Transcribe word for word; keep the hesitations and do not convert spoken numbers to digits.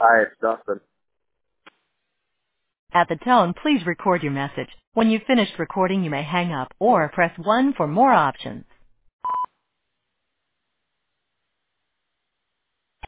Hi, it's Dustin. At the tone, please record your message. When you've finished recording, you may hang up or press one for more options.